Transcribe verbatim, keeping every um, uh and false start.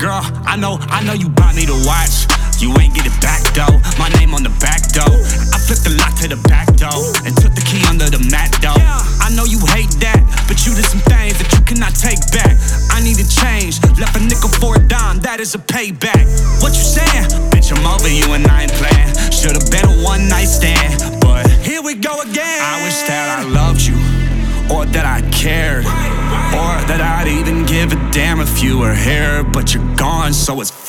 Girl, I know, I know you bought me to watch. You ain't get it back though. My name on the back door. I flipped the lock to the back door and took the key under the mat though. I know you hate that, but you did some things that you cannot take back. I need to change. Left a nickel for a dime, that is a payback. What you saying? Bitch, I'm over you and I ain't playing. Should've been a one night stand, but here we go again. I wish that I loved you, or that I cared, or that I'd even give a damn if you were here. But you're gone, so it's